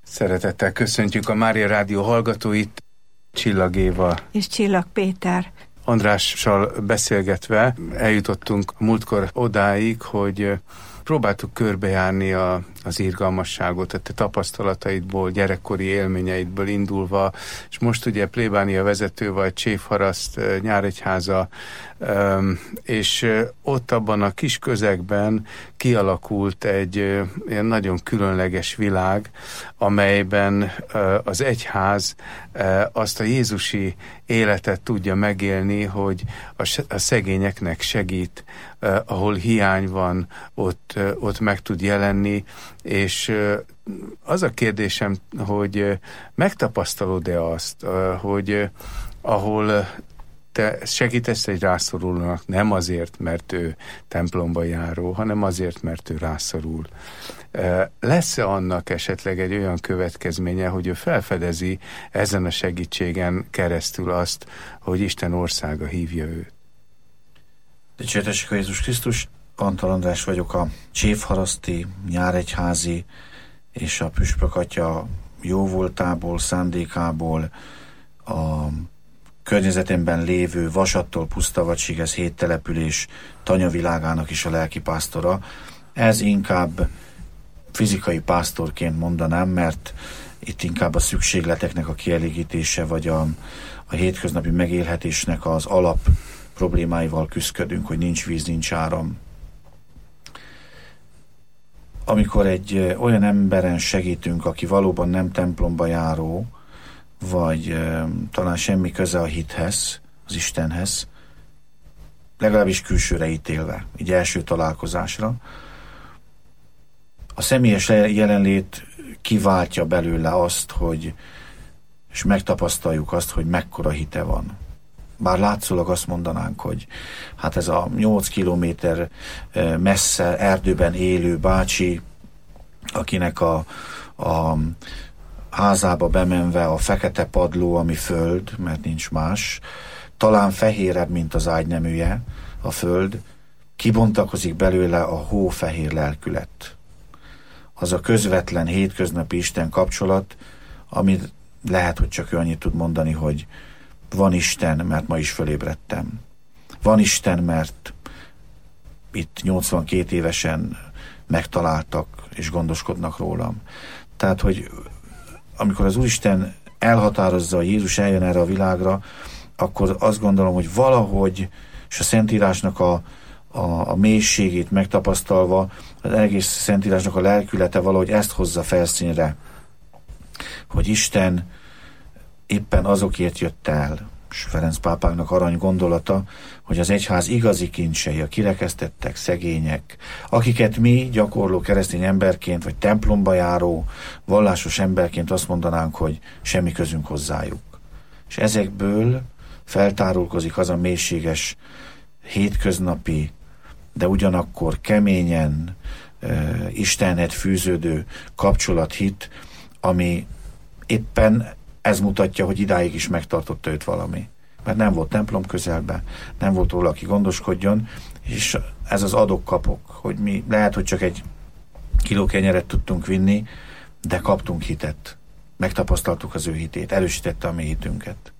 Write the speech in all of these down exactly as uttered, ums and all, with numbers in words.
Szeretettel köszöntjük a Mária Rádió hallgatóit, Csillag Éva és Csillag Péter. Andrással beszélgetve eljutottunk múltkor odáig, hogy próbáltuk körbejárni a, az irgalmasságot, a te tapasztalataidból, gyerekkori élményeidből indulva, és most ugye plébánia vezető vagy, Csévharaszt, Nyíregyháza, és ott abban a kis közegben kialakult egy ilyen nagyon különleges világ, amelyben az egyház azt a jézusi életet tudja megélni, hogy a szegényeknek segít, ahol hiány van, ott, ott meg tud jelenni, és az a kérdésem, hogy megtapasztalod-e azt, hogy ahol te segítesz egy rászorulónak, nem azért, mert ő templomba járó, hanem azért, mert ő rászorul. Lesz-e annak esetleg egy olyan következménye, hogy ő felfedezi ezen a segítségen keresztül azt, hogy Isten országa hívja őt? Dicsértessék a Jézus Krisztus, Antal András vagyok, a Csévharaszti, Nyíregyházi és a Püspök Atya jóvoltából, szándékából a környezetemben lévő Vasattól Pusztavadsigez hét település tanyavilágának is a lelkipásztora. Ez inkább fizikai pásztorként mondanám, mert itt inkább a szükségleteknek a kielégítése, vagy a, a hétköznapi megélhetésnek az alap problémáival küzdködünk, hogy nincs víz, nincs áram. Amikor egy olyan emberen segítünk, aki valóban nem templomba járó, vagy e, talán semmi köze a hithez, az Istenhez, legalábbis külsőre ítélve, így első találkozásra, a személyes jelenlét kiváltja belőle azt, hogy és megtapasztaljuk azt, hogy mekkora hite van. Bár látszólag azt mondanánk, hogy hát ez a nyolc kilométer messze erdőben élő bácsi, akinek a, a házába bemenve a fekete padló, ami föld, mert nincs más, talán fehérebb, mint az ágyneműje, a föld, kibontakozik belőle a hófehér lelkület. Az a közvetlen, hétköznapi Isten kapcsolat, ami lehet, hogy csak ő annyit tud mondani, hogy van Isten, mert ma is fölébredtem. Van Isten, mert itt nyolcvankét évesen megtaláltak és gondoskodnak rólam. Tehát, hogy amikor az Úristen elhatározza, hogy Jézus eljön erre a világra, akkor azt gondolom, hogy valahogy, és a Szentírásnak a, a, a mélységét megtapasztalva, az egész Szentírásnak a lelkülete valahogy ezt hozza felszínre, hogy Isten éppen azokért jött el, és Ferenc pápáknak arany gondolata, hogy az egyház igazi kincsei, a kirekesztettek, szegények, akiket mi gyakorló keresztény emberként, vagy templomba járó, vallásos emberként azt mondanánk, hogy semmi közünk hozzájuk. És ezekből feltárulkozik az a mélységes, hétköznapi, de ugyanakkor keményen uh, Istenhez fűződő kapcsolathit, ami éppen ez mutatja, hogy idáig is megtartotta őt valami. Mert nem volt templom közelben, nem volt róla, aki gondoskodjon, és ez az adok-kapok, hogy mi lehet, hogy csak egy kiló kenyeret tudtunk vinni, de kaptunk hitet. Megtapasztaltuk az ő hitét, erősítette a mi hitünket.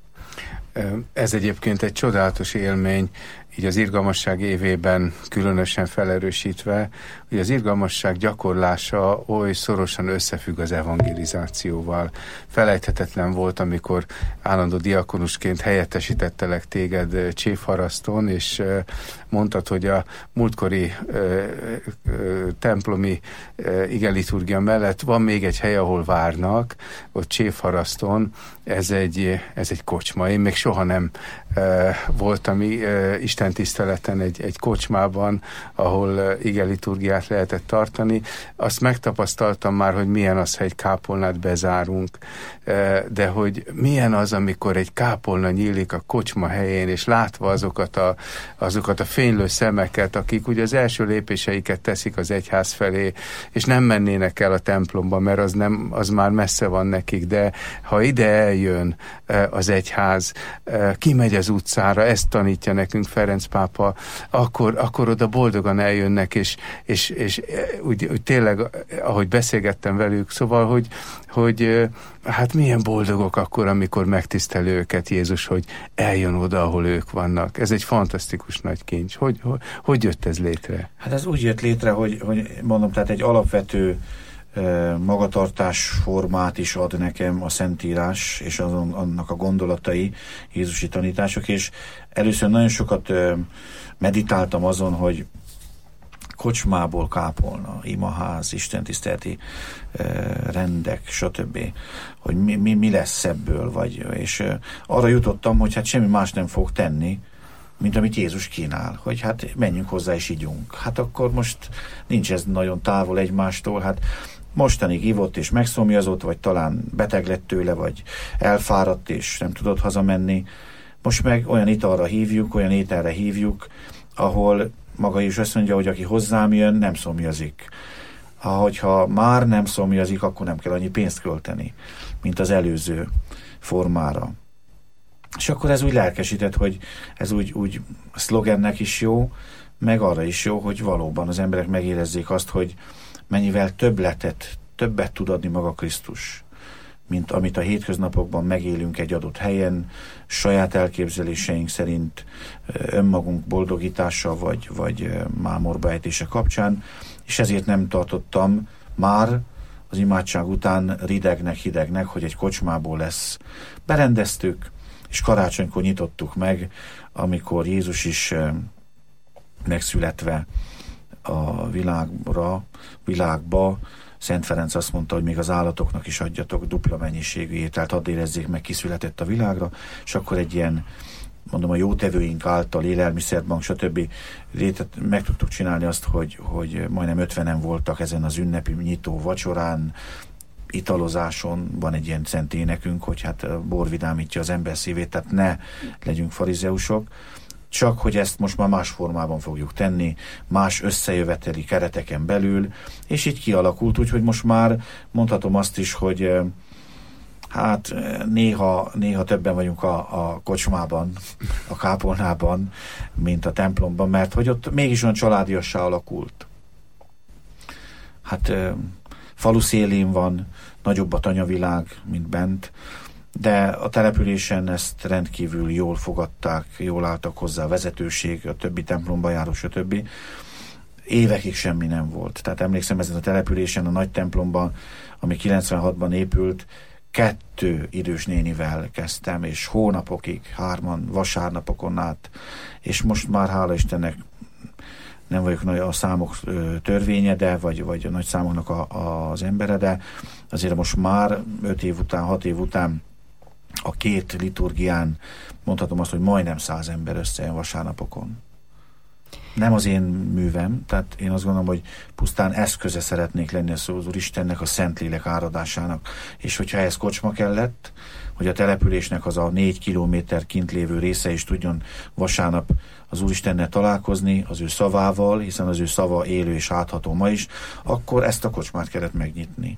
Ez egyébként egy csodálatos élmény, így az irgalmasság évében különösen felerősítve, hogy az irgalmasság gyakorlása oly szorosan összefügg az evangelizációval. Felejthetetlen volt, amikor állandó diakonusként helyettesítettelek téged Csévharaszton, és mondtad, hogy a múltkori ö, ö, templomi ö, igeliturgia mellett van még egy hely, ahol várnak, ott Csévharaszton, ez egy, ez egy kocsma. Én még soha nem ö, voltam ö, Isten tiszteleten egy, egy kocsmában, ahol igeliturgiát lehetett tartani. Azt megtapasztaltam már, hogy milyen az, ha egy kápolnát bezárunk, de hogy milyen az, amikor egy kápolna nyílik a kocsma helyén, és látva azokat a, azokat a fénylő szemeket, akik ugye az első lépéseiket teszik az egyház felé, és nem mennének el a templomba, mert az, nem, az már messze van nekik, de ha ide eljön az egyház, kimegy az utcára, ezt tanítja nekünk Ferenc Ferenc pápa, akkor, akkor oda boldogan eljönnek, és, és, és úgy, úgy tényleg, ahogy beszélgettem velük, szóval, hogy, hogy hát milyen boldogok akkor, amikor megtiszteli őket Jézus, hogy eljön oda, ahol ők vannak. Ez egy fantasztikus nagy kincs. Hogy, hogy, hogy jött ez létre? Hát ez úgy jött létre, hogy, hogy mondom, tehát egy alapvető magatartásformát is ad nekem a Szentírás, és azon, annak a gondolatai, jézusi tanítások, és először nagyon sokat meditáltam azon, hogy kocsmából kápolna, imaház, istentiszteleti rendek, stb. Hogy mi, mi, mi lesz ebből, vagy, és arra jutottam, hogy hát semmi más nem fog tenni, mint amit Jézus kínál, hogy hát menjünk hozzá és ígyunk. Hát akkor most nincs ez nagyon távol egymástól, hát mostanig ivott és megszomjazott, vagy talán beteg lett tőle, vagy elfáradt és nem tudott hazamenni. Most meg olyan italra hívjuk, olyan ételre hívjuk, ahol maga is azt mondja, hogy aki hozzám jön, nem szomjazik. Ahogyha már nem szomjazik, akkor nem kell annyi pénzt költeni, mint az előző formára. És akkor ez úgy lelkesített, hogy ez úgy, úgy szlogennek is jó, meg arra is jó, hogy valóban az emberek megérezzék azt, hogy mennyivel többletet, többet tud adni maga Krisztus, mint amit a hétköznapokban megélünk egy adott helyen, saját elképzeléseink szerint, önmagunk boldogítása, vagy, vagy mámorba ejtése kapcsán, és ezért nem tartottam már az imádság után ridegnek, hidegnek, hogy egy kocsmából lesz. Berendeztük, és karácsonykor nyitottuk meg, amikor Jézus is megszületve a világra, világba, Szent Ferenc azt mondta, hogy még az állatoknak is adjatok dupla mennyiségű ételt, hadd érezzék meg, kiszületett a világra, és akkor egy ilyen, mondom, a jótevőink által, élelmiszerbank, stb. Meg tudtuk csinálni azt, hogy, hogy majdnem ötvenen voltak ezen az ünnepi nyitó vacsorán, italozáson, van egy ilyen szent énekünk, hogy hát bor vidámítja az ember szívét, tehát ne legyünk farizeusok, csak hogy ezt most már más formában fogjuk tenni, más összejöveteli kereteken belül, és így kialakult, úgyhogy most már mondhatom azt is, hogy hát néha, néha többen vagyunk a, a kocsmában, a kápolnában, mint a templomban, mert hogy ott mégis olyan családiassá alakult. Hát falu szélén van, nagyobb a tanyavilág, mint bent, de a településen ezt rendkívül jól fogadták, jól álltak hozzá a vezetőség, a többi templomba járó, stb. Évekig semmi nem volt. Tehát emlékszem, ezen a településen, a nagy templomban, ami kilencvenhatban épült, kettő idős nénivel kezdtem, és hónapokig, hárman, vasárnapokon át, és most már hála Istennek nem vagyok a számok törvénye, de, vagy, vagy a nagy számoknak a, a, az embere, de azért most már öt év után, hat év után a két liturgián mondhatom azt, hogy majdnem száz ember összejön vasárnapokon. Nem az én művem, tehát én azt gondolom, hogy pusztán eszköze szeretnék lenni az Úristennek, a Szentlélek áradásának, és hogyha ehhez kocsma kellett, hogy a településnek az a négy kilométer kint lévő része is tudjon vasárnap az Úristennel találkozni, az ő szavával, hiszen az ő szava élő és átható ma is, akkor ezt a kocsmát kellett megnyitni.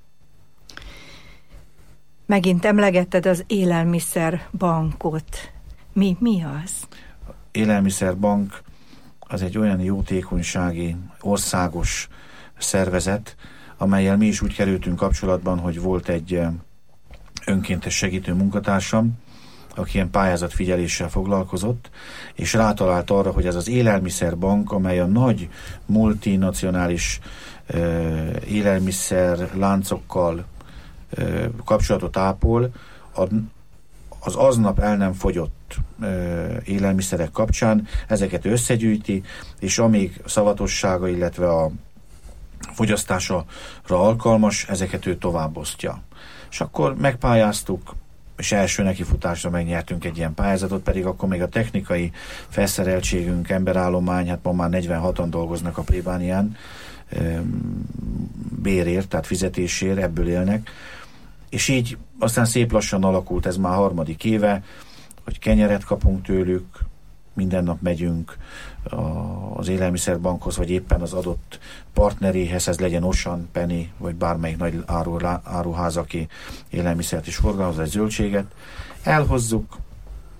Megint emlegetted az élelmiszerbankot. Mi, mi az? Élelmiszerbank az egy olyan jótékonysági, országos szervezet, amellyel mi is úgy kerültünk kapcsolatban, hogy volt egy önkéntes segítő munkatársam, aki ilyen pályázatfigyeléssel foglalkozott, és rátalált arra, hogy ez az élelmiszerbank, amely a nagy multinacionális uh, élelmiszer láncokkal uh, kapcsolatot ápol, a, az aznap el nem fogyott uh, élelmiszerek kapcsán ezeket összegyűjti, és amíg szavatossága, illetve a fogyasztásra alkalmas, ezeket ő továbbosztja. És akkor megpályáztuk, és első nekifutásra megnyertünk egy ilyen pályázatot, pedig akkor még a technikai felszereltségünk, emberállomány, hát ma már negyvenhatan dolgoznak a plébánián, bérért, tehát fizetésért, ebből élnek. És így aztán szép lassan alakult, ez már harmadik éve, hogy kenyeret kapunk tőlük, minden nap megyünk az élelmiszerbankhoz, vagy éppen az adott partneréhez, ez legyen Osan, Penny, vagy bármelyik nagy áruház, aki élelmiszert is forgalmaz, egy zöldséget. Elhozzuk,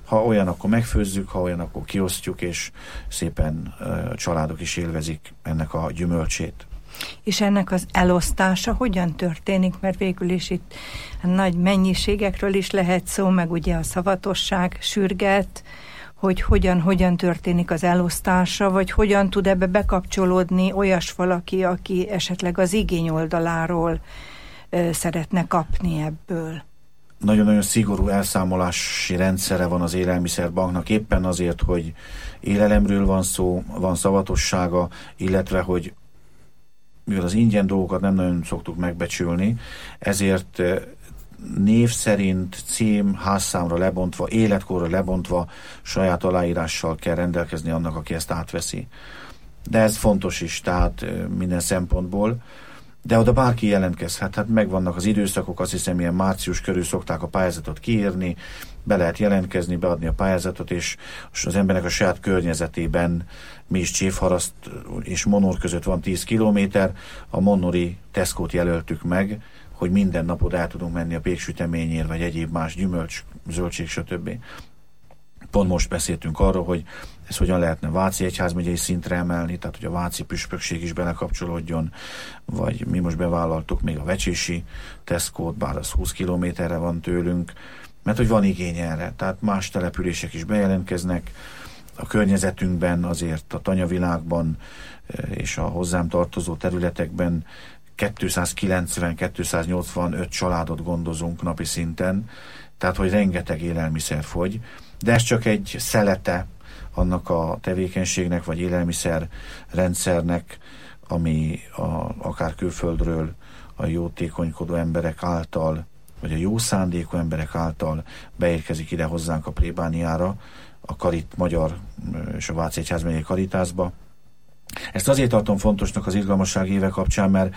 Ha olyan, akkor megfőzzük, ha olyan, akkor kiosztjuk, és szépen a családok is élvezik ennek a gyümölcsét. És ennek az elosztása hogyan történik? Mert végül is itt nagy mennyiségekről is lehet szó, meg ugye a szavatosság sürget, hogy hogyan, hogyan történik az elosztása, vagy hogyan tud ebbe bekapcsolódni olyas valaki, aki esetleg az igény oldaláról ö, szeretne kapni ebből. Nagyon-nagyon szigorú elszámolási rendszere van az élelmiszerbanknak, éppen azért, hogy élelemről van szó, van szavatossága, illetve, hogy mivel az ingyen dolgokat nem nagyon szoktuk megbecsülni, ezért név szerint, cím, házszámra lebontva, életkorra lebontva saját aláírással kell rendelkezni annak, aki ezt átveszi. De ez fontos is, tehát minden szempontból. De oda bárki jelentkezhet, hát megvannak az időszakok, azt hiszem ilyen március körül szokták a pályázatot kiírni, be lehet jelentkezni, beadni a pályázatot, és az embernek a saját környezetében mi is Csévharaszt és Monor között van tíz kilométer, a monori Tesco-t jelöltük meg, hogy minden napot el tudunk menni a péksüteményért, vagy egyéb más gyümölcs, zöldség, stb. Pont most beszéltünk arról, hogy ez hogyan lehetne Váci egyházmegyei szintre emelni, tehát hogy a váci püspökség is belekapcsolódjon, vagy mi most bevállaltuk még a vecsési Tesco-t, bár az húsz kilométerre van tőlünk, mert hogy van igény erre, tehát más települések is bejelentkeznek, a környezetünkben azért a tanyavilágban és a hozzám tartozó területekben kétszázkilencven-kétszáznyolcvanöt családot gondozunk napi szinten, tehát hogy rengeteg élelmiszer fogy, de ez csak egy szelete annak a tevékenységnek, vagy élelmiszer rendszernek, ami a, akár külföldről a jótékonykodó emberek által, vagy a jó szándékú emberek által beérkezik ide hozzánk a plébániára, a Karit Magyar és a Váci Egyházmegyei Karitásba. Ezt azért tartom fontosnak az irgalmasság éve kapcsán, mert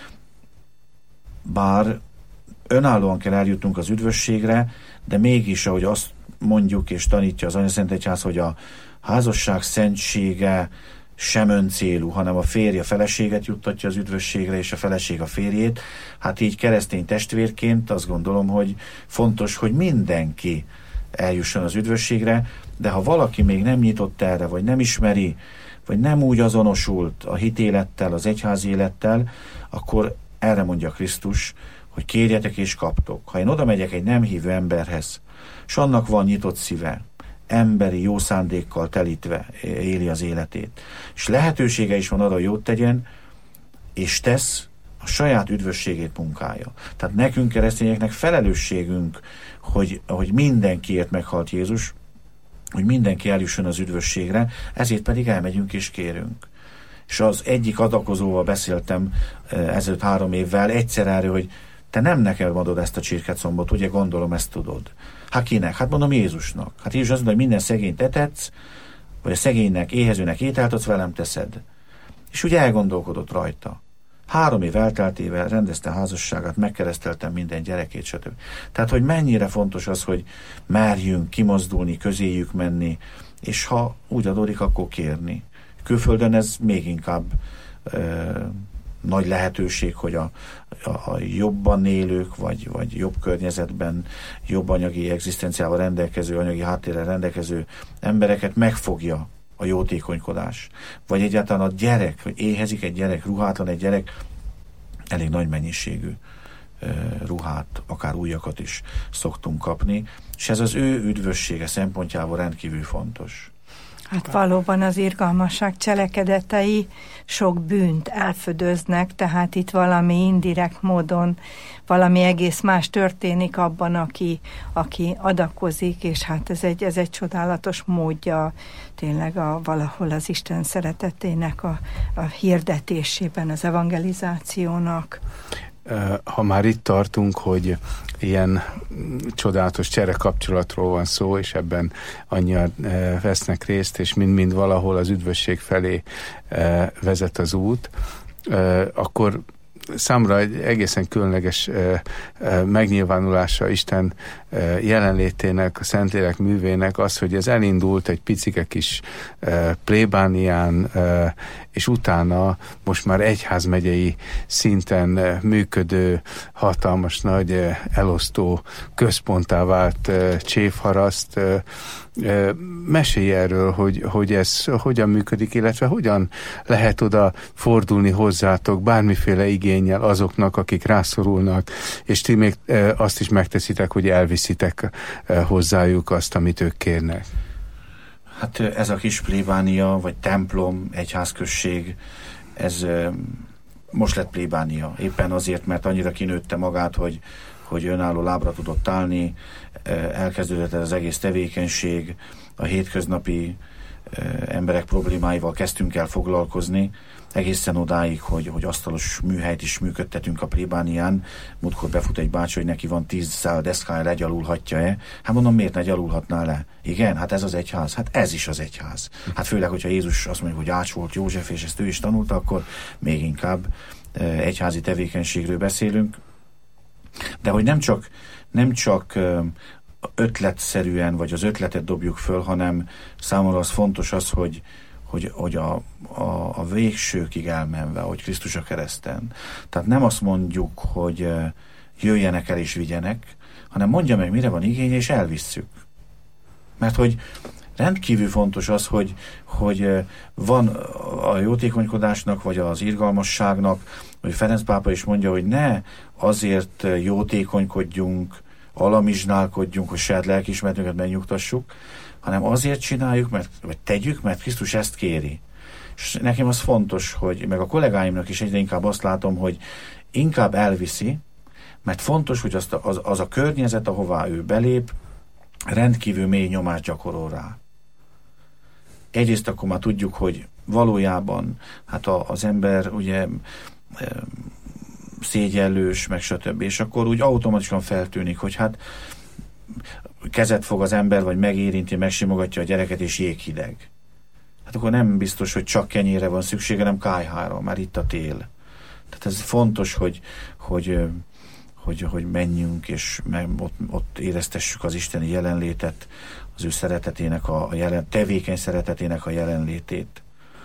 bár önállóan kell eljutnunk az üdvösségre, de mégis, ahogy azt mondjuk és tanítja az Anyaszent Egyház, hogy a házasság szentsége sem öncélú, hanem a férj a feleséget juttatja az üdvösségre, és a feleség a férjét. Hát így keresztény testvérként azt gondolom, hogy fontos, hogy mindenki eljusson az üdvösségre, de ha valaki még nem nyitott erre, vagy nem ismeri, vagy nem úgy azonosult a hitélettel, az egyházi élettel, akkor erre mondja Krisztus, hogy kérjetek és kaptok. Ha én oda megyek egy nem hívő emberhez, és annak van nyitott szíve, emberi jó szándékkal telítve éli az életét, és lehetősége is van arra, hogy jót tegyen, és tesz, a saját üdvösségét munkálja. Tehát nekünk keresztényeknek felelősségünk, hogy, hogy mindenkiért meghalt Jézus, hogy mindenki eljusson az üdvösségre, ezért pedig elmegyünk és kérünk. És az egyik adakozóval beszéltem ezelőtt három évvel egyszer erről, hogy te nem nekem adod ezt a csirkecombot, ugye gondolom ezt tudod. Hát kinek? Hát mondom Jézusnak. Hát Jézus azt mondja, hogy minden szegényt etetsz, vagy a szegénynek, éhezőnek ételt adsz, velem teszed. És ugye elgondolkodott rajta. Három év elteltével rendezte a házasságát, megkereszteltem minden gyerekét, stb. Tehát, hogy mennyire fontos az, hogy merjünk kimozdulni, közéjük menni, és ha úgy adódik, akkor kérni. Külföldön ez még inkább ö, nagy lehetőség, hogy a, a, a jobban élők, vagy, vagy jobb környezetben, jobb anyagi egzisztenciával rendelkező, anyagi háttérrel rendelkező embereket megfogja a jótékonykodás. Vagy egyáltalán a gyerek, hogy éhezik egy gyerek, ruhátlan egy gyerek, elég nagy mennyiségű e, ruhát, akár újakat is szoktunk kapni, és ez az ő üdvössége szempontjából rendkívül fontos. Hát valóban az irgalmasság cselekedetei sok bűnt elfödöznek, tehát itt valami indirekt módon valami egész más történik abban, aki, aki adakozik, és hát ez egy, ez egy csodálatos módja tényleg a, valahol az Isten szeretetének a, a hirdetésében, az evangelizációnak. Ha már itt tartunk, hogy ilyen csodálatos cserekapcsolatról van szó, és ebben annyian vesznek részt, és mind-mind valahol az üdvösség felé vezet az út, akkor számra egy egészen különleges megnyilvánulása Isten jelenlétének, a Szentlélek művének az, hogy ez elindult egy picike kis plébánián, és utána most már egyházmegyei szinten működő, hatalmas nagy elosztó központtá vált Csévharaszt. Mesélj erről, hogy, hogy ez hogyan működik, illetve hogyan lehet oda fordulni hozzátok bármiféle igénnyel azoknak, akik rászorulnak, és ti még azt is megteszitek, hogy elviszitek hozzájuk azt, amit ők kérnek. Hát ez a kis plébánia, vagy templom, egyházközség, ez most lett plébánia. Éppen azért, mert annyira kinőtte magát, hogy, hogy önálló lábra tudott állni, elkezdődött ez az egész tevékenység, a hétköznapi emberek problémáival kezdtünk el foglalkozni, egészen odáig, hogy, hogy asztalos műhelyt is működtetünk a plébánián. Múltkor befut egy bácsi, hogy neki van tíz szál deszkája, legyalulhatja-e? Hát mondom, miért ne gyalulhatná le? Igen, hát ez az egyház. Hát ez is az egyház. Hát főleg, hogyha Jézus azt mondja, hogy ács volt József, és ezt ő is tanulta, akkor még inkább egyházi tevékenységről beszélünk. De hogy nem csak, nem csak ötletszerűen, vagy az ötletet dobjuk föl, hanem számomra az fontos az, hogy hogy, hogy a, a, a végsőkig elmenve, hogy Krisztus a kereszten. Tehát nem azt mondjuk, hogy jöjjenek el és vigyenek, hanem mondja meg, mire van igénye, és elvisszük. Mert hogy rendkívül fontos az, hogy, hogy van a jótékonykodásnak, vagy az irgalmasságnak, hogy Ferenc pápa is mondja, hogy ne azért jótékonykodjunk, alamizsnálkodjunk, hogy saját lelkiismeretünket megnyugtassuk, hanem azért csináljuk, mert, vagy tegyük, mert Krisztus ezt kéri. És nekem az fontos, hogy meg a kollégáimnak is egyre inkább azt látom, hogy inkább elviszi, mert fontos, hogy azt, az, az a környezet, ahová ő belép, rendkívül mély nyomást gyakorol rá. Egyrészt akkor már tudjuk, hogy valójában hát a, az ember ugye szégyellős, meg stb. És akkor úgy automatikusan feltűnik, hogy hát kezet fog az ember, vagy megérinti, megsimogatja a gyereket, és jéghideg. Hát akkor nem biztos, hogy csak kenyérre van szüksége, hanem kályhára, már itt a tél. Tehát ez fontos, hogy, hogy, hogy, hogy menjünk, és meg ott, ott éreztessük az isteni jelenlétet, az ő szeretetének, a, a jelen, tevékeny szeretetének a jelenlétét.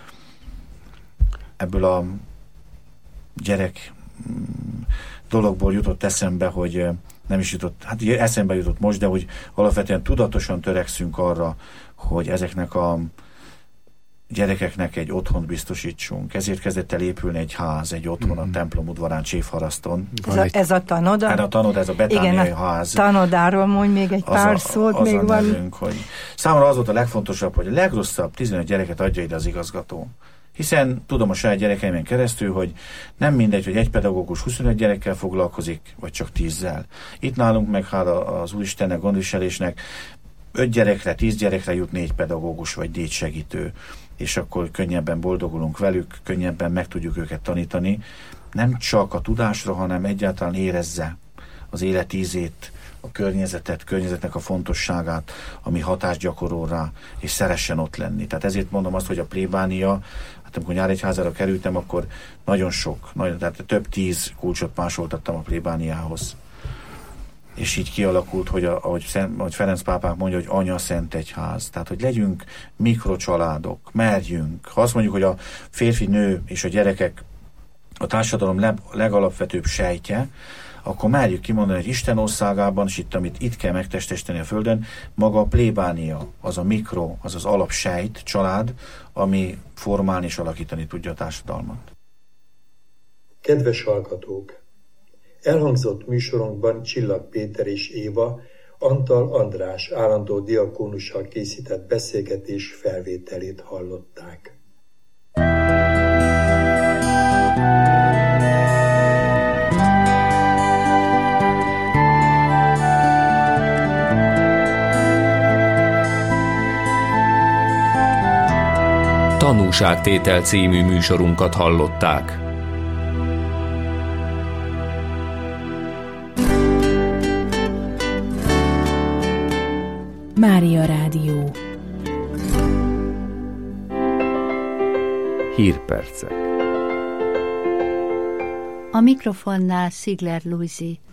Ebből a gyerek dologból jutott eszembe, hogy nem is jutott, hát eszembe jutott most, de hogy alapvetően tudatosan törekszünk arra, hogy ezeknek a gyerekeknek egy otthont biztosítsunk. Ezért kezdett el épülni egy ház, egy otthon mm-hmm. a templom udvarán Csévharaszton. Ez a, ez a tanoda? Hát a tanoda, ez a betániai igen, a ház. Tanodáról mondj még egy az pár a, szót. az még a van. nevünk, hogy számomra az volt a legfontosabb, hogy a legrosszabb tizenöt gyereket adja ide az igazgató. Hiszen tudom a saját gyerekeimen keresztül, hogy nem mindegy, hogy egy pedagógus huszonöt gyerekkel foglalkozik, vagy csak tízzel. Itt nálunk meg hála az Úristennek, gondviselésnek öt gyerekre, tíz gyerekre jut négy pedagógus, vagy négy segítő, és akkor könnyebben boldogulunk velük, könnyebben meg tudjuk őket tanítani. Nem csak a tudásra, hanem egyáltalán érezze az élet ízét, a környezetet, környezetnek a fontosságát, ami hatást gyakorol rá, és szeressen ott lenni. Tehát ezért mondom azt, hogy a plébánia, hát amikor Nyíregyházára kerültem, akkor nagyon sok, nagyon, tehát több tíz kulcsot másoltattam a plébániához. És így kialakult, hogy a, ahogy, Szent, ahogy Ferenc pápánk mondja, hogy anya szent egyház. Tehát, hogy legyünk mikrocsaládok, merjünk. Ha azt mondjuk, hogy a férfi, nő és a gyerekek a társadalom leg, legalapvetőbb sejtje, akkor merjük kimondani, hogy Isten országában, és itt, amit itt kell megtestesíteni a Földön, maga a plébánia, az a mikro, az az alapsejt, család, ami formálni és alakítani tudja a társadalmat. Kedves hallgatók! Elhangzott műsorunkban Csillag Péter és Éva, Antal András állandó diakónussal készített beszélgetés felvételét hallották. Tanúságtétel című műsorunkat hallották. Mária Rádió. Hírpercek. A mikrofonnál Szigler Lujzi.